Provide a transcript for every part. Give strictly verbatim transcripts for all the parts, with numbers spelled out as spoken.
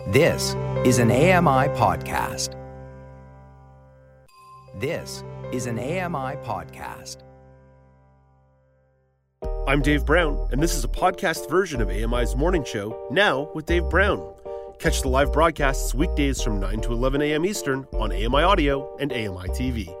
This is an A M I podcast. This is an A M I podcast. I'm Dave Brown, and this is a podcast version of A M I's Morning Show, Now with Dave Brown. Catch the live broadcasts weekdays from nine to eleven a.m. Eastern on A M I Audio and A M I T V.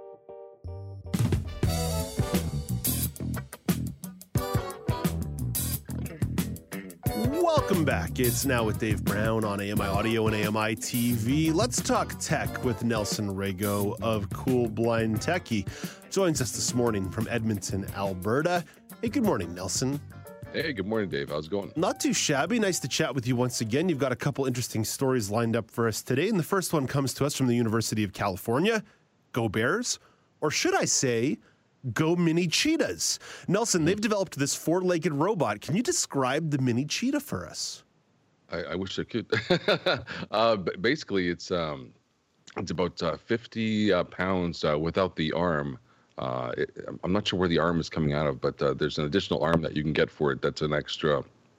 Welcome back. It's Now with Dave Brown on A M I Audio and A M I T V. Let's talk tech with Nelson Rago of Cool Blind Techie. Joins us this morning from Edmonton, Alberta. Hey, good morning, Nelson. Hey, good morning, Dave. How's it going? Not too shabby. Nice to chat with you once again. You've got a couple interesting stories lined up for us today, and the first one comes to us from the University of California. Go Bears, or should I say, go mini cheetahs. Nelson, they've developed this four-legged robot. Can you describe the mini cheetah for us? I, I wish I could. uh, but basically, it's um, it's about uh, fifty uh, pounds uh, without the arm. Uh, it, I'm not sure where the arm is coming out of, but uh, there's an additional arm that you can get for it. That's an extra,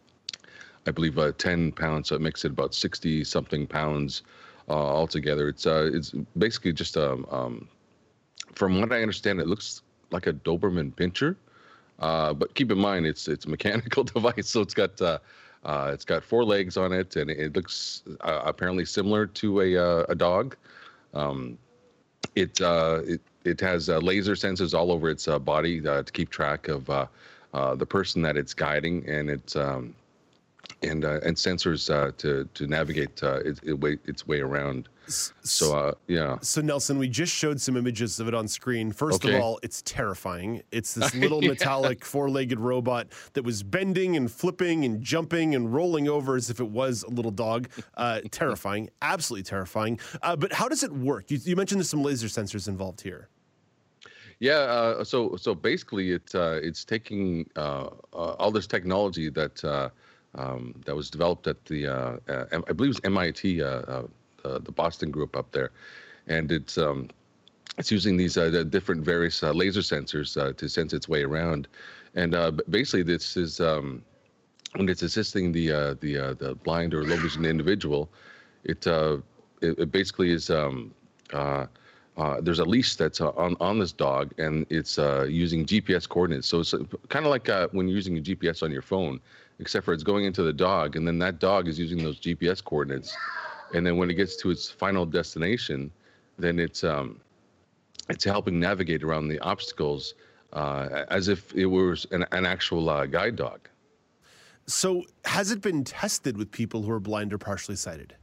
I believe, uh, ten pounds. So it makes it about sixty something pounds uh, altogether. It's uh, it's basically just um, um, from what I understand, it looks like a Doberman Pinscher, uh, but keep in mind it's it's a mechanical device, so it's got uh, uh, it's got four legs on it, and it looks uh, apparently similar to a uh, a dog. Um, it uh, it it has uh, laser sensors all over its uh, body uh, to keep track of uh, uh, the person that it's guiding, and it's um, and uh, and sensors uh, to to navigate uh, it, it way, its way around. So, uh, yeah. So, Nelson, we just showed some images of it on screen. First Okay. of all, it's terrifying. It's this little Yeah. metallic four-legged robot that was bending and flipping and jumping and rolling over as if it was a little dog. Uh, terrifying. Absolutely terrifying. Uh, but how does it work? You, you mentioned there's some laser sensors involved here. Yeah, uh, so so basically, it uh, it's taking uh, uh, all this technology that uh, um, that was developed at the uh, uh, I believe it was M I T, uh, uh, uh, the Boston group up there, and it's um, it's using these uh, the different various uh, laser sensors uh, to sense its way around, and uh, b- basically this is um, when it's assisting the uh, the uh, the blind or low vision individual, it uh, it, it basically is. Um, uh, Uh, there's a leash that's uh, on on this dog, and it's uh, using G P S coordinates. So it's uh, kind of like uh, when you're using a G P S on your phone, except for it's going into the dog, and then that dog is using those G P S coordinates, and then when it gets to its final destination, then it's um, it's helping navigate around the obstacles uh, as if it was an, an actual uh, guide dog. So, has it been tested with people who are blind or partially sighted?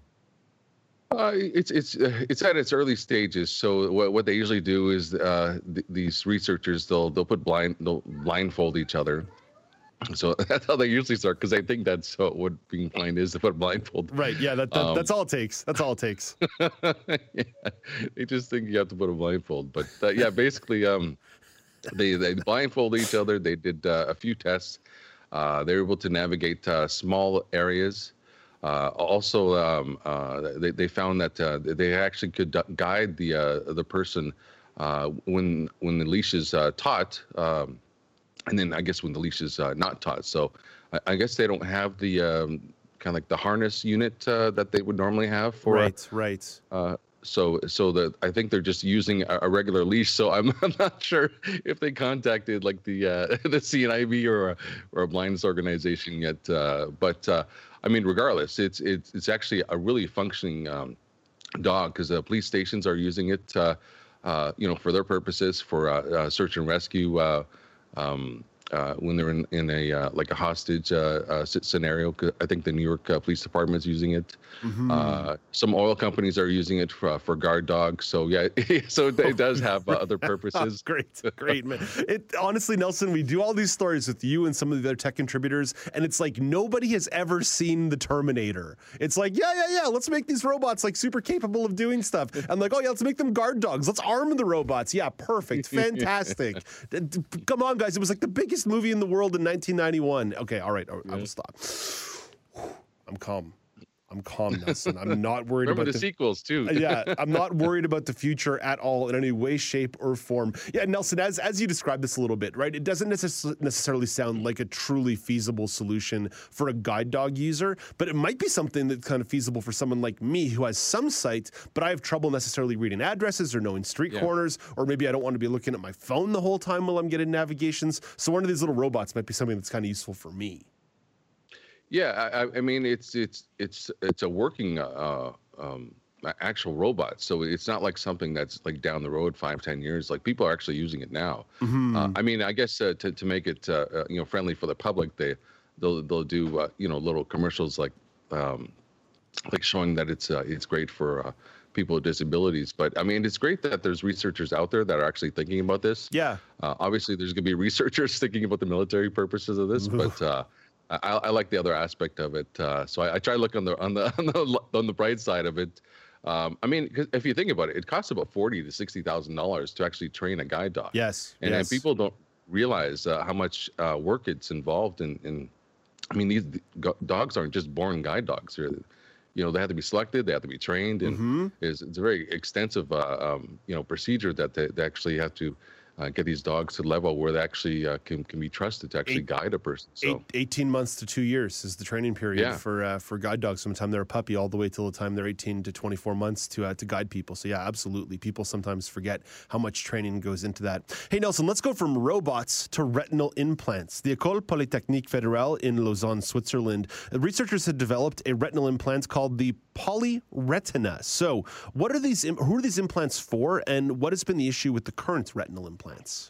Uh, it's it's uh, it's at its early stages. So what what they usually do is uh, th- these researchers they'll they'll put blind they'll blindfold each other. So that's how they usually start, because I think that's what, what being blind is, to put a blindfold. Right. Yeah. That, that Um, that's all it takes. That's all it takes. Yeah, they just think you have to put a blindfold, but uh, yeah, basically, um, they they blindfold each other. They did uh, a few tests. Uh, they were able to navigate uh, small areas. Uh, also, um, uh, they they found that uh, they actually could gu- guide the uh, the person uh, when when the leash is uh, taut, um, and then I guess when the leash is uh, not taut. So I, I guess they don't have the um, kind of like the harness unit uh, that they would normally have for. Right. Right. Uh, so so that I think they're just using a, a regular leash. So I'm, I'm not sure if they contacted like the uh, the C N I B or a, or a blindness organization yet. Uh, but uh, I mean, regardless, it's it's it's actually a really functioning um, dog, because the police stations are using it, uh, uh, you know, for their purposes, for uh, uh, search and rescue. Uh, um, Uh, when they're in, in a uh, like a hostage uh, uh, s- scenario. 'Cause I think the New York uh, Police Department is using it. Mm-hmm. Uh, some oil companies are using it for, for guard dogs. So yeah, so it, it does have uh, other purposes. Great, great, man. It honestly, Nelson, we do all these stories with you and some of the other tech contributors, and it's like nobody has ever seen the Terminator. It's like, yeah, yeah, yeah, let's make these robots like super capable of doing stuff. And like, oh yeah, let's make them guard dogs. Let's arm the robots. Yeah, perfect, fantastic. D- d- Come on, guys, it was like the biggest movie in the world in nineteen ninety-one. Okay, all right, I will stop. I'm calm. I'm calm, Nelson. I'm not worried Remember about the, the sequels too. yeah, I'm not worried about the future at all in any way, shape, or form. Yeah, Nelson, as as you described this a little bit, right? It doesn't necess- necessarily sound like a truly feasible solution for a guide dog user, but it might be something that's kind of feasible for someone like me who has some sight, but I have trouble necessarily reading addresses or knowing street Yeah. corners, or maybe I don't want to be looking at my phone the whole time while I'm getting navigations. So one of these little robots might be something that's kind of useful for me. Yeah, I, I mean it's it's it's it's a working uh, um, actual robot, so it's not like something that's like down the road five ten years. Like people are actually using it now. Mm-hmm. Uh, I mean, I guess uh, to to make it uh, uh, you know friendly for the public, they they'll they'll do uh, you know little commercials like um, like showing that it's uh, it's great for uh, people with disabilities. But I mean, it's great that there's researchers out there that are actually thinking about this. Yeah. Uh, obviously, there's going to be researchers thinking about the military purposes of this, but. Uh, I, I like the other aspect of it, uh, so I, I try to look on the on the on the on the bright side of it. Um, I mean, 'cause if you think about it, it costs about forty to sixty thousand dollars to actually train a guide dog. Yes, and, yes. and people don't realize uh, how much uh, work it's involved in. in I mean, these go- dogs aren't just born guide dogs. They're, you know, they have to be selected, they have to be trained, and Mm-hmm. it's, it's a very extensive, uh, um, you know, procedure that they, they actually have to. Uh, get these dogs to the level where they actually uh, can can be trusted to actually Eight- guide a person. So Eight, eighteen months to two years is the training period Yeah. for uh, for guide dogs from the time they're a puppy all the way till the time they're eighteen to twenty-four months to uh, to guide people. So yeah, absolutely. People sometimes forget how much training goes into that. Hey, Nelson, let's go from robots to retinal implants. The École Polytechnique Fédérale in Lausanne, Switzerland, uh, researchers had developed a retinal implant called the Polyretina. So what are these, im- who are these implants for, and what has been the issue with the current retinal implants?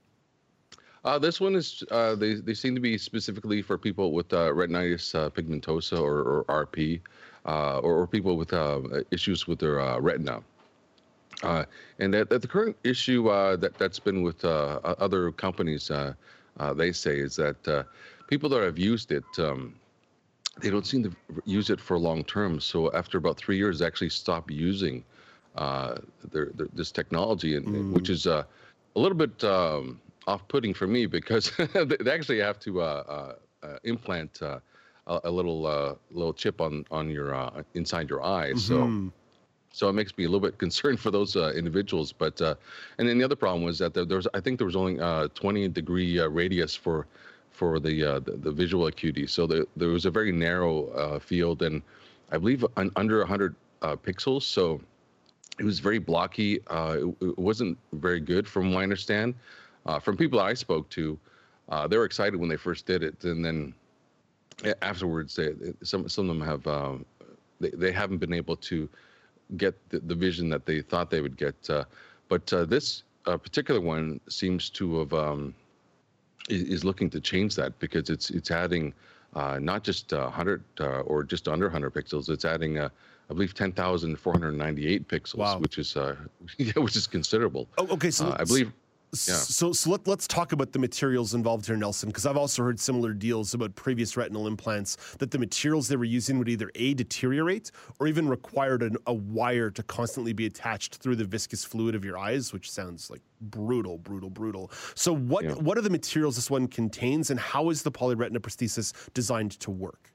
Uh, this one is uh, they they seem to be specifically for people with uh, retinitis uh, pigmentosa or, or R P, uh, or, or people with uh, issues with their uh, retina. Uh, and that, that the current issue uh, that that's been with uh, other companies, uh, uh, they say, is that uh, people that have used it, um, they don't seem to use it for long term. So after about three years, they actually stop using uh, their, their this technology, and Mm. which is uh, a little bit. Um, off-putting for me because they actually have to uh, uh, uh, implant uh, a, a little uh, little chip on on your uh, inside your eye. So Mhm. so it makes me a little bit concerned for those uh, individuals. But uh, and then the other problem was that there, there was I think there was only uh, twenty degree uh, radius for for the, uh, the the visual acuity. So the, there was a very narrow uh, field, and I believe un, under one hundred uh, pixels. So it was very blocky. Uh, it, it wasn't very good, from what I understand. Uh, from people I spoke to, uh, they were excited when they first did it, and then a- afterwards, they, some some of them have um, they they haven't been able to get the, the vision that they thought they would get. Uh, but uh, this uh, particular one seems to have um, is, is looking to change that, because it's it's adding uh, not just uh, one hundred uh, or just under one hundred pixels. It's adding uh, I believe ten thousand four hundred ninety-eight pixels, Wow. which is uh, yeah, which is considerable. Oh, okay, so Uh, I believe. Yeah. So, so let, let's talk about the materials involved here, Nelson, because I've also heard similar deals about previous retinal implants, that the materials they were using would either A, deteriorate, or even required an, a wire to constantly be attached through the viscous fluid of your eyes, which sounds like brutal, brutal, brutal. So what, Yeah. what are the materials this one contains, and how is the polyretina prosthesis designed to work?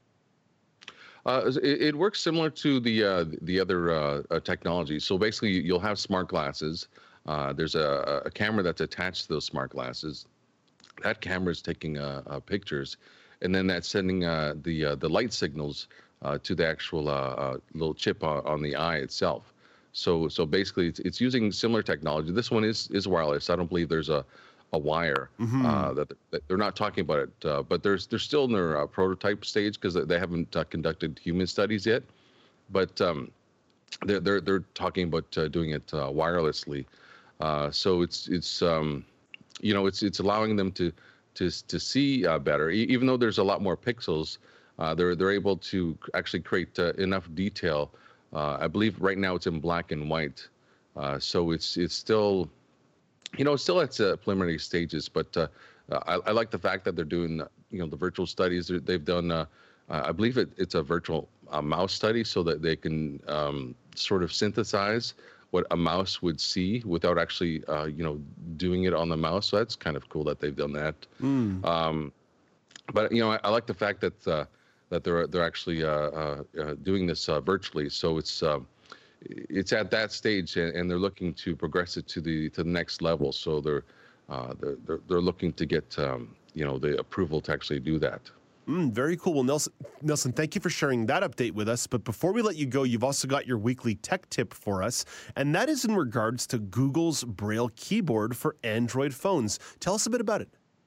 Uh, it, it works similar to the uh, the other uh, uh, technology. So basically, you'll have smart glasses. Uh, there's a, a camera that's attached to those smart glasses. That camera is taking uh, uh, pictures, and then that's sending uh, the uh, the light signals uh, to the actual uh, uh, little chip on, on the eye itself. So so basically, it's, it's using similar technology. This one is is wireless. I don't believe there's a a wire Mhm. uh, that, that they're not talking about it, uh, but there's they're still in their uh, prototype stage, because they haven't uh, conducted human studies yet. But um, they're they're they're talking about uh, doing it uh, wirelessly. Uh, so it's it's um, you know it's it's allowing them to to to see uh, better, e- even though there's a lot more pixels. Uh, they're they're able to actually create uh, enough detail. Uh, I believe right now it's in black and white, uh, so it's it's still, you know, it's still at uh, preliminary stages. But uh, I, I like the fact that they're doing, uh, you know, the virtual studies. They're- They've done, uh, uh, I believe it, it's a virtual uh, mouse study, so that they can um, sort of synthesize what a mouse would see without actually, uh, you know, doing it on the mouse. So that's kind of cool that they've done that. Mm. Um, but you know, I, I like the fact that uh, that they're they're actually uh, uh, uh, doing this uh, virtually. So it's um, it's at that stage, and, and they're looking to progress it to the to the next level. So they're uh, they're, they're they're looking to get um, you know the approval to actually do that. Mm, very cool. Well, Nelson, Nelson, thank you for sharing that update with us. But before we let you go, you've also got your weekly tech tip for us, and that is in regards to Google's Braille keyboard for Android phones. Tell us a bit about it.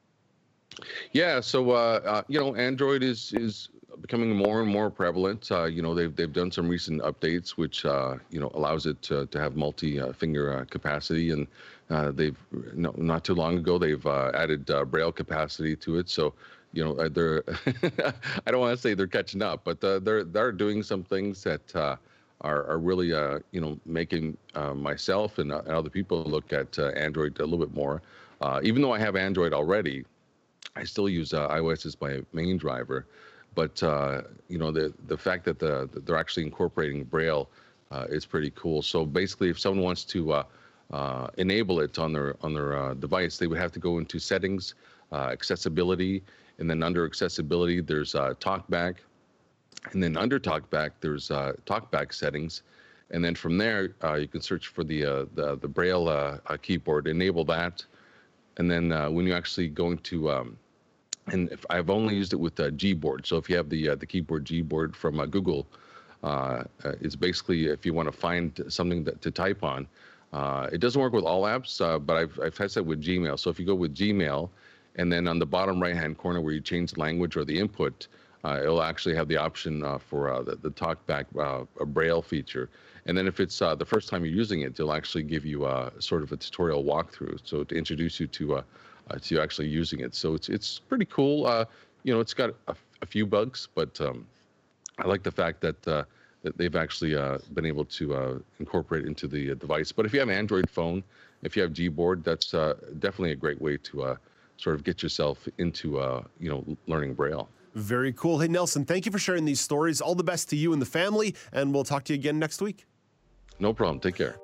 Yeah, so uh, uh, you know, Android is is becoming more and more prevalent. Uh, you know, they've they've done some recent updates, which uh, you know allows it to, to have multi-finger uh, capacity, and uh, they've no, not too long ago they've uh, added uh, Braille capacity to it. So you know, they're I don't want to say they're catching up, but uh, they're they're doing some things that uh, are are really uh, you know making uh, myself and, uh, and other people look at uh, Android a little bit more. Uh, even though I have Android already, I still use uh, iOS as my main driver, but uh, you know the the fact that the they're actually incorporating Braille uh, is pretty cool. So basically, if someone wants to uh, uh, enable it on their on their uh, device, they would have to go into settings, uh, accessibility, and then under accessibility, there's uh, TalkBack, and then under TalkBack, there's uh, TalkBack settings, and then from there uh, you can search for the uh, the, the Braille uh, uh, keyboard, enable that, and then uh, when you actually go into um, and if I've only used it with uh, Gboard. So if you have the uh, the keyboard Gboard from uh, Google, uh, uh, it's basically if you want to find something that, to type on. Uh, it doesn't work with all apps, uh, but I've I've tested it with Gmail. So if you go with Gmail, and then on the bottom right-hand corner where you change the language or the input, uh, it'll actually have the option uh, for uh, the, the TalkBack uh, a Braille feature. And then if it's uh, the first time you're using it, they'll actually give you uh, sort of a tutorial walkthrough, so to introduce you to uh, uh, to actually using it. So it's it's pretty cool. Uh, you know, it's got a, a few bugs, but um, I like the fact that uh, that they've actually uh, been able to uh, incorporate it into the uh, device. But if you have an Android phone, if you have Gboard, that's uh, definitely a great way to uh, sort of get yourself into uh, you know learning Braille. Very cool. Hey, Nelson, thank you for sharing these stories. All the best to you and the family, and we'll talk to you again next week. No problem. Take care.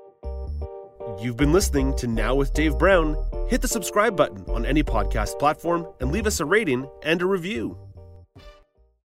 You've been listening to Now with Dave Brown. Hit the subscribe button on any podcast platform and leave us a rating and a review.